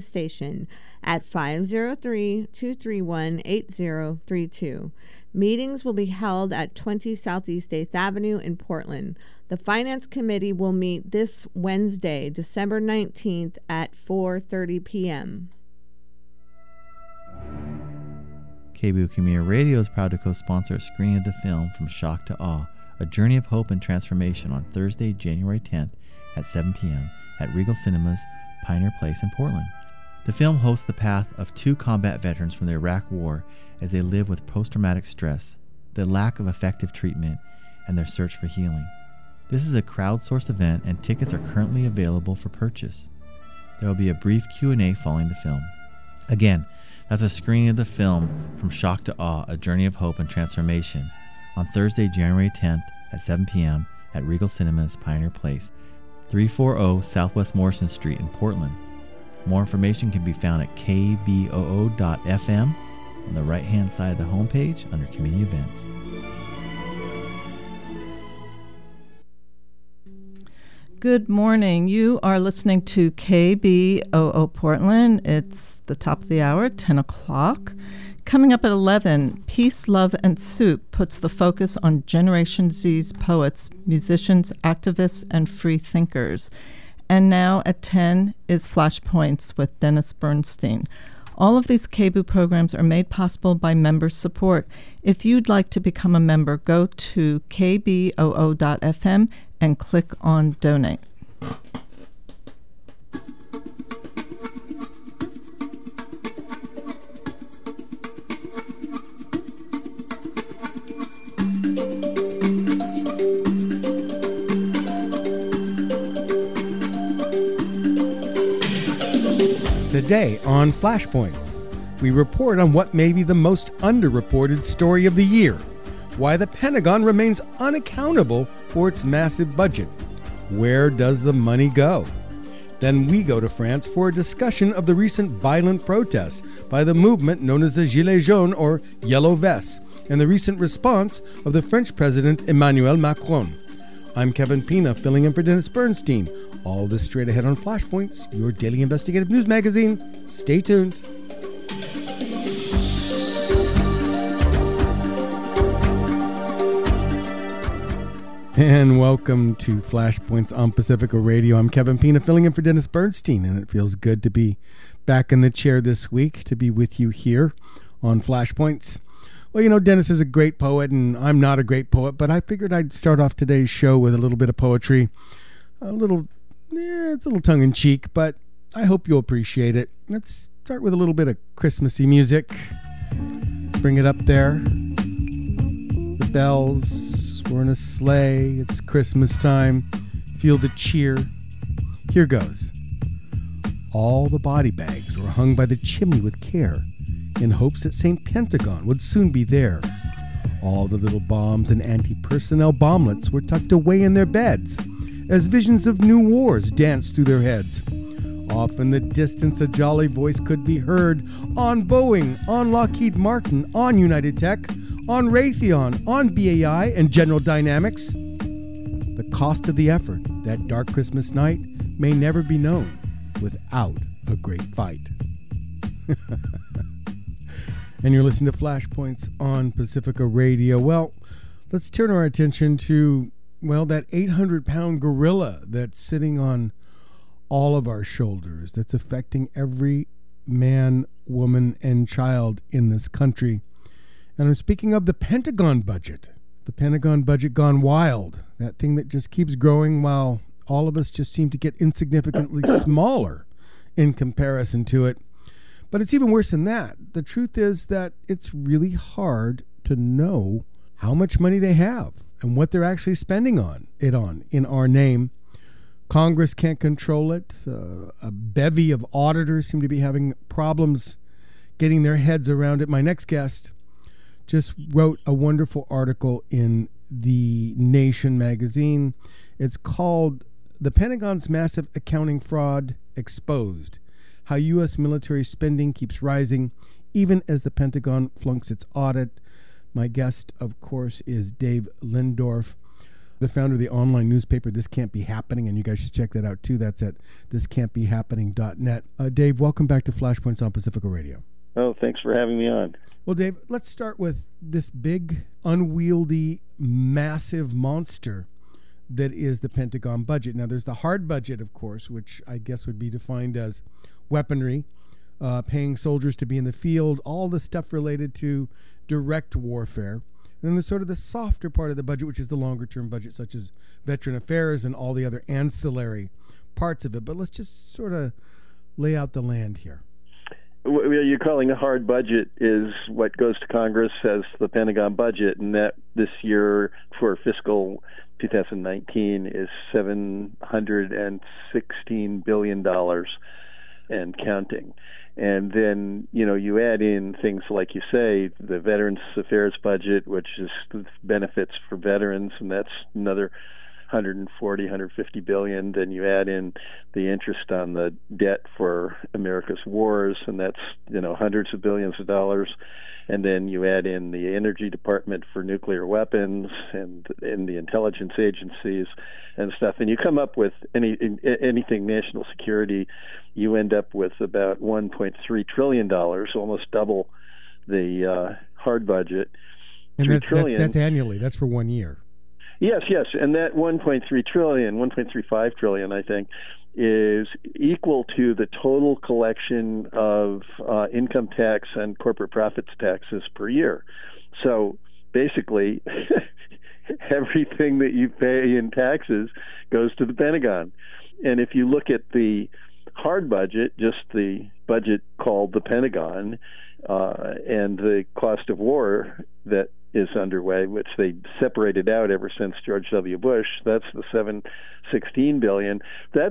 station at 503-231-8032. Meetings will be held at 20 Southeast 8th Avenue in Portland. The Finance Committee will meet this Wednesday, December 19th at 4:30 p.m. KBOO Community Radio is proud to co-sponsor a screening of the film From Shock to Awe, A Journey of Hope and Transformation on Thursday, January 10th at 7 p.m. at Regal Cinemas, Pioneer Place in Portland. The film hosts the path of two combat veterans from the Iraq War as they live with post-traumatic stress, the lack of effective treatment, and their search for healing. This is a crowdsourced event and tickets are currently available for purchase. There will be a brief Q&A following the film. Again, that's a screening of the film From Shock to Awe, A Journey of Hope and Transformation on Thursday, January 10th at 7 p.m. at Regal Cinemas, Pioneer Place, 340 Southwest Morrison Street in Portland. More information can be found at kboo.fm on the right-hand side of the homepage under Community Events. Good morning. You are listening to KBOO Portland. It's the top of the hour, 10 o'clock. Coming up at 11, Peace, Love, and Soup puts the focus on Generation Z's poets, musicians, activists, and free thinkers. And now at 10 is Flashpoints with Dennis Bernstein. All of these KBOO programs are made possible by member support. If you'd like to become a member, go to kboo.fm and click on Donate. Today on Flashpoints, we report on what may be the most underreported story of the year, why the Pentagon remains unaccountable for its massive budget. Where does the money go? Then we go to France for a discussion of the recent violent protests by the movement known as the Gilets jaunes or Yellow Vests, and the recent response of the French President Emmanuel Macron. I'm Kevin Pina, filling in for Dennis Bernstein. All this straight ahead on Flashpoints, your daily investigative news magazine. Stay tuned. And welcome to Flashpoints on Pacifica Radio. I'm Kevin Pina, filling in for Dennis Bernstein, and it feels good to be back in the chair this week, to be with you here on Flashpoints. Well, you know, Dennis is a great poet, and I'm not a great poet, but I figured I'd start off today's show with a little bit of poetry. It's a little tongue-in-cheek, but I hope you'll appreciate it. Let's start with a little bit of Christmassy music. Bring it up there. The bells, we're in a sleigh, it's Christmas time. Feel the cheer. Here goes. All the body bags were hung by the chimney with care, in hopes that St. Pentagon would soon be there. All the little bombs and anti-personnel bomblets were tucked away in their beds, as visions of new wars danced through their heads. Off in the distance, a jolly voice could be heard on Boeing, on Lockheed Martin, on United Tech, on Raytheon, on BAI, and General Dynamics. The cost of the effort that dark Christmas night may never be known without a great fight. And you're listening to Flashpoints on Pacifica Radio. Well, let's turn our attention to, well, that 800-pound gorilla that's sitting on all of our shoulders, that's affecting every man, woman, and child in this country. And I'm speaking of the Pentagon budget. The Pentagon budget gone wild. That thing that just keeps growing while all of us just seem to get insignificantly smaller in comparison to it. But it's even worse than that. The truth is that it's really hard to know how much money they have and what they're actually spending in our name. Congress can't control it. A bevy of auditors seem to be having problems getting their heads around it. My next guest just wrote a wonderful article in The Nation magazine. It's called The Pentagon's Massive Accounting Fraud Exposed: How U.S. Military Spending Keeps Rising Even as the Pentagon Flunks Its Audit. My guest, of course, is Dave Lindorf. the founder of the online newspaper This Can't Be Happening, and you guys should check that out too. That's at thiscan'tbehappening.net. Dave, welcome back to Flashpoints on Pacifica Radio. Oh, thanks for having me on. Well, Dave, let's start with this big, unwieldy, massive monster that is the Pentagon budget. Now, there's the hard budget, of course, which I guess would be defined as weaponry, paying soldiers to be in the field, all the stuff related to direct warfare. And then there's sort of the softer part of the budget, which is the longer-term budget, such as veteran affairs and all the other ancillary parts of it. But let's just sort of lay out the land here. What you're calling a hard budget is what goes to Congress as the Pentagon budget, and that this year for fiscal 2019 is $716 billion and counting. And then, you add in things like you say, the Veterans Affairs budget, which is benefits for veterans, and that's another 150 billion. Then you add in the interest on the debt for America's wars, and that's hundreds of billions of dollars. And then you add in the Energy Department for nuclear weapons and the intelligence agencies and stuff, and you come up with anything national security. You end up with about $1.3 trillion, almost double the hard budget. And that's annually. That's for 1 year. Yes, and that 1.35 trillion, I think, is equal to the total collection of income tax and corporate profits taxes per year. So basically, everything that you pay in taxes goes to the Pentagon. And if you look at the hard budget, just the budget called the Pentagon, and the cost of war that is underway, which they separated out ever since George W. Bush, that's the $716 billion. That's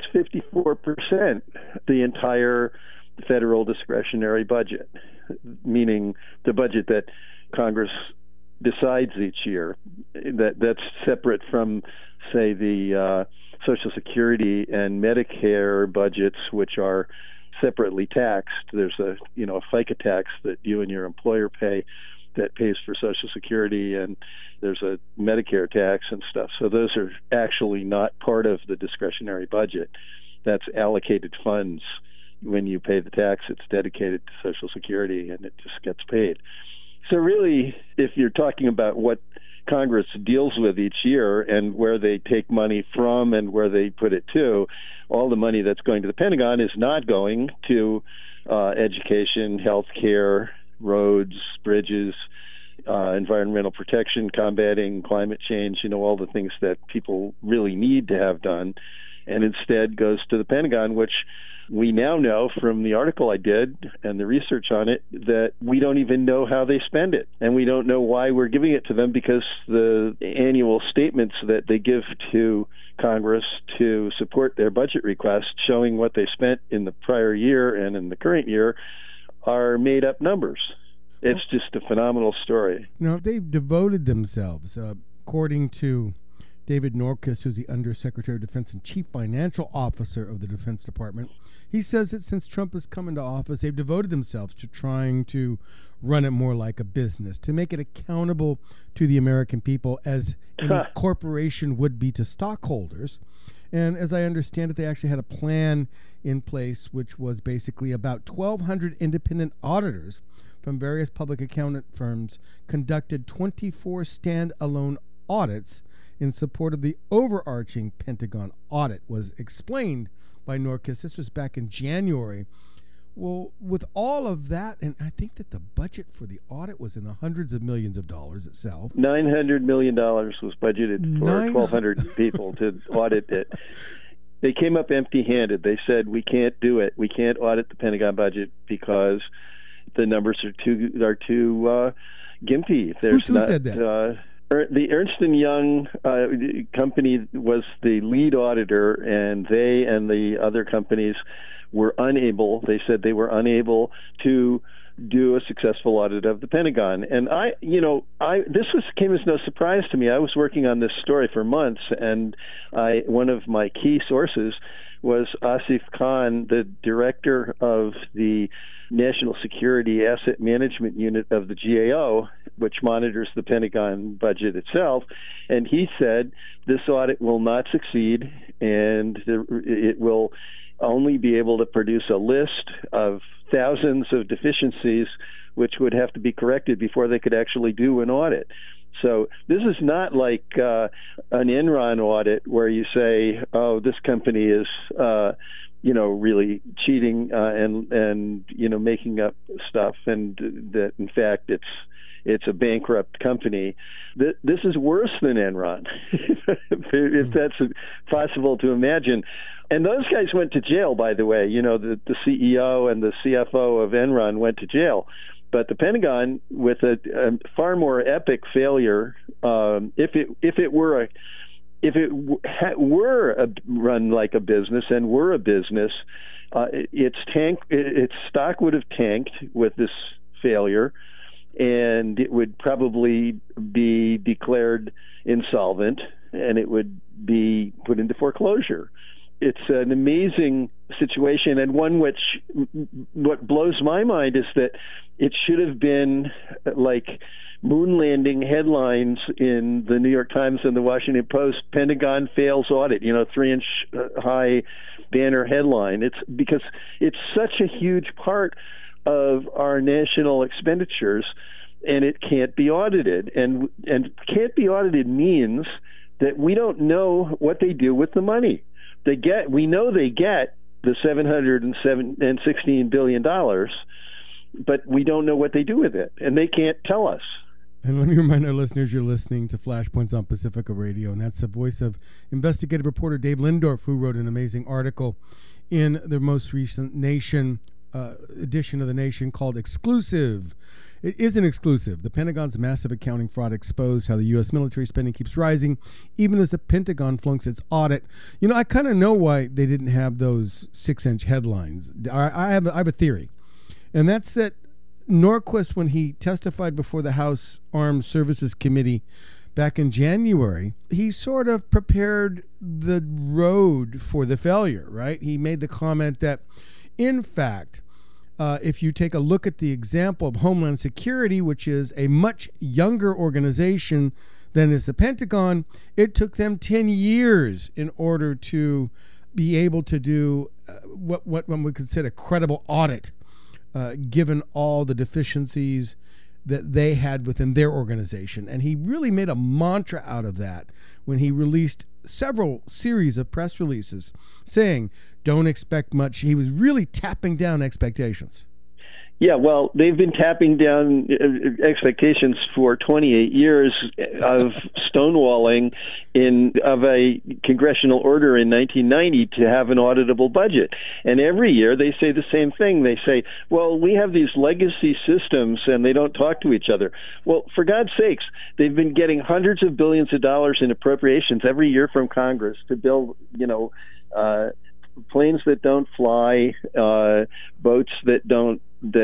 54% the entire federal discretionary budget, meaning the budget that Congress decides each year. That's separate from, say, the Social Security and Medicare budgets, which are separately taxed. There's a FICA tax that you and your employer pay that pays for Social Security, and there's a Medicare tax and stuff. So those are actually not part of the discretionary budget. That's allocated funds. When you pay the tax, it's dedicated to Social Security, and it just gets paid. So really, if you're talking about what Congress deals with each year and where they take money from and where they put it to, all the money that's going to the Pentagon is not going to education, health care, roads, bridges, environmental protection, combating climate change, all the things that people really need to have done, and instead goes to the Pentagon, which we now know from the article I did and the research on it that we don't even know how they spend it, and we don't know why we're giving it to them, because the annual statements that they give to Congress to support their budget request showing what they spent in the prior year and in the current year are made-up numbers. It's just a phenomenal story. Now, they've devoted themselves, according to David Norquist, who's the Undersecretary of Defense and Chief Financial Officer of the Defense Department. He says that since Trump has come into office, they've devoted themselves to trying to run it more like a business, to make it accountable to the American people as any corporation would be to stockholders. And as I understand it, they actually had a plan in place, which was basically about 1,200 independent auditors from various public accounting firms conducted 24 standalone audits in support of the overarching Pentagon audit, was explained by Norquist. This was back in January. Well, with all of that, and I think that the budget for the audit was in the hundreds of millions of dollars itself. $900 million was budgeted for 1,200 people to audit it. They came up empty-handed. They said, we can't do it. We can't audit the Pentagon budget because the numbers are too gimpy. Who said that? The Ernst & Young company was the lead auditor, and they and the other companies were unable, they said they were unable to do a successful audit of the Pentagon. And came as no surprise to me. I was working on this story for months, and one of my key sources was Asif Khan, the director of the National Security Asset Management Unit of the GAO, which monitors the Pentagon budget itself. And he said this audit will not succeed, and it will only be able to produce a list of thousands of deficiencies which would have to be corrected before they could actually do an audit. So this is not like an Enron audit where you say, oh, this company is really cheating and making up stuff, and that in fact it's a bankrupt company. This is worse than Enron, if that's possible to imagine. And those guys went to jail, by the way. The CEO and the CFO of Enron went to jail. But the Pentagon, with a far more epic failure, if it were run like a business and were a business, its stock would have tanked with this failure, and it would probably be declared insolvent, and it would be put into foreclosure. It's an amazing situation, and one which, what blows my mind is that it should have been like moon landing headlines in the New York Times and the Washington Post. Pentagon fails audit, 3-inch high banner headline. It's because it's such a huge part of our national expenditures, and it can't be audited. And can't be audited means that we don't know what they do with the money. We know they get the $716 billion, but we don't know what they do with it, and they can't tell us. And let me remind our listeners, you're listening to Flashpoints on Pacifica Radio, and that's the voice of investigative reporter Dave Lindorf, who wrote an amazing article in the most recent Nation edition of The Nation called Exclusive. It isn't exclusive. The Pentagon's massive accounting fraud exposed how the U.S. military spending keeps rising, even as the Pentagon flunks its audit. I kind of know why they didn't have those 6-inch headlines. I have a theory, and that's that Norquist, when he testified before the House Armed Services Committee back in January, he sort of prepared the road for the failure, right? He made the comment that, in fact, if you take a look at the example of Homeland Security, which is a much younger organization than is the Pentagon, it took them 10 years in order to be able to do what one would consider a credible audit, given all the deficiencies that they had within their organization. And he really made a mantra out of that when he released several series of press releases saying, don't expect much. He was really tapping down expectations. Yeah, well, they've been tapping down expectations for 28 years of stonewalling of a congressional order in 1990 to have an auditable budget. And every year they say the same thing. They say, well, we have these legacy systems and they don't talk to each other. Well, for God's sakes, they've been getting hundreds of billions of dollars in appropriations every year from Congress to build, planes that don't fly, boats that don't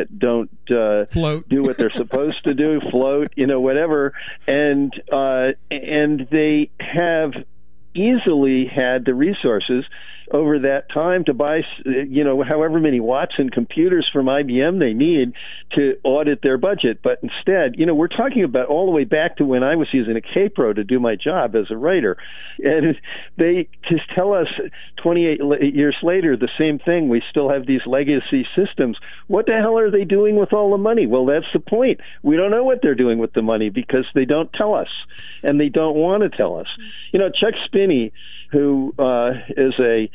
float, do what they're supposed to do, float, whatever, and they have easily had the resources over that time to buy, however many Watson computers from IBM they need to audit their budget. But instead, we're talking about all the way back to when I was using a K-Pro to do my job as a writer. And they just tell us 28 years later the same thing. We still have these legacy systems. What the hell are they doing with all the money? Well, that's the point. We don't know what they're doing with the money because they don't tell us, and they don't want to tell us. Chuck Spinney, who is a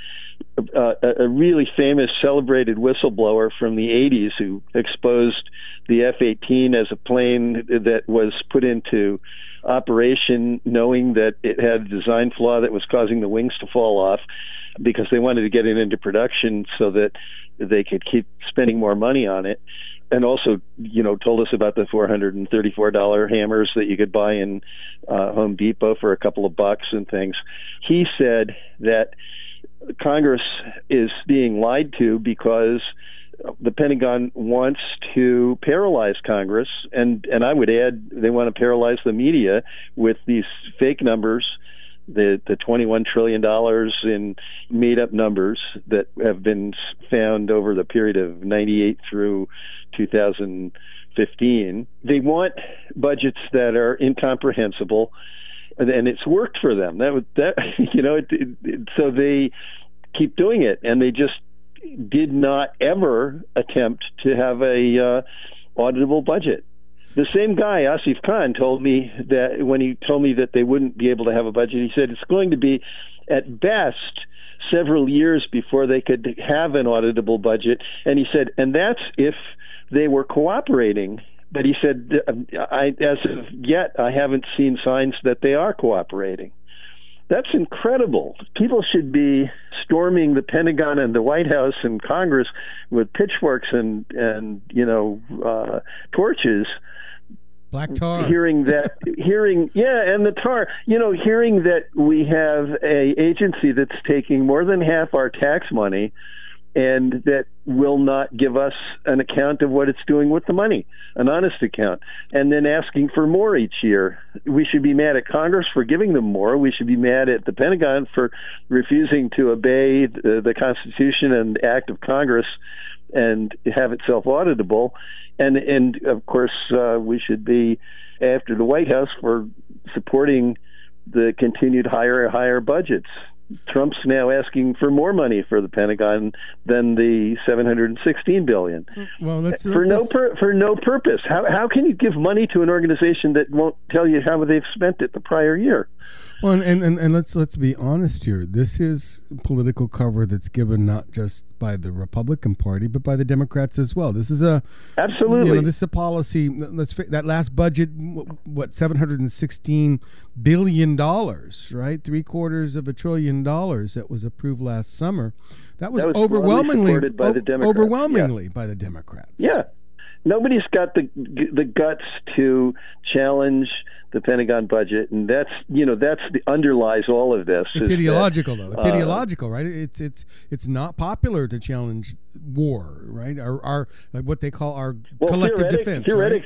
really famous, celebrated whistleblower from the 80s who exposed the F-18 as a plane that was put into operation knowing that it had a design flaw that was causing the wings to fall off because they wanted to get it into production so that they could keep spending more money on it. And also, told us about the $434 hammers that you could buy in Home Depot for a couple of bucks and things. He said that Congress is being lied to because the Pentagon wants to paralyze Congress, and I would add they want to paralyze the media with these fake numbers the $21 trillion in made-up numbers that have been found over the period of 98 through 2015. They want budgets that are incomprehensible, and it's worked for them. So they keep doing it, and they just did not ever attempt to have a auditable budget. The same guy, Asif Khan, told me that when he told me that they wouldn't be able to have a budget, he said it's going to be, at best, several years before they could have an auditable budget. And he said, and that's if they were cooperating. But he said, as of yet, I haven't seen signs that they are cooperating. That's incredible. People should be storming the Pentagon and the White House and Congress with pitchforks and torches. Black tar. Hearing that we have a agency that's taking more than half our tax money and that will not give us an account of what it's doing with the money, an honest account, and then asking for more each year. We should be mad at Congress for giving them more. We should be mad at the Pentagon for refusing to obey the Constitution and Act of Congress and have it self-auditable. And of course, we should be after the White House for supporting the continued higher budgets. Trump's now asking for more money for the Pentagon than the $716 billion. Well, for no purpose. How can you give money to an organization that won't tell you how they've spent it the prior year? Well, and let's be honest here. This is political cover that's given not just by the Republican Party but by the Democrats as well. This is absolutely. This is a policy. That last budget, what, $716 billion, right? $750 billion that was approved last summer. That was overwhelmingly supported by the Democrats. By the Democrats. Yeah. Nobody's got the guts to challenge the Pentagon budget, and that's the underlies all of this. It's ideological, though. It's ideological, right? It's not popular to challenge war, right? Our what they call our collective defense. Theoretically,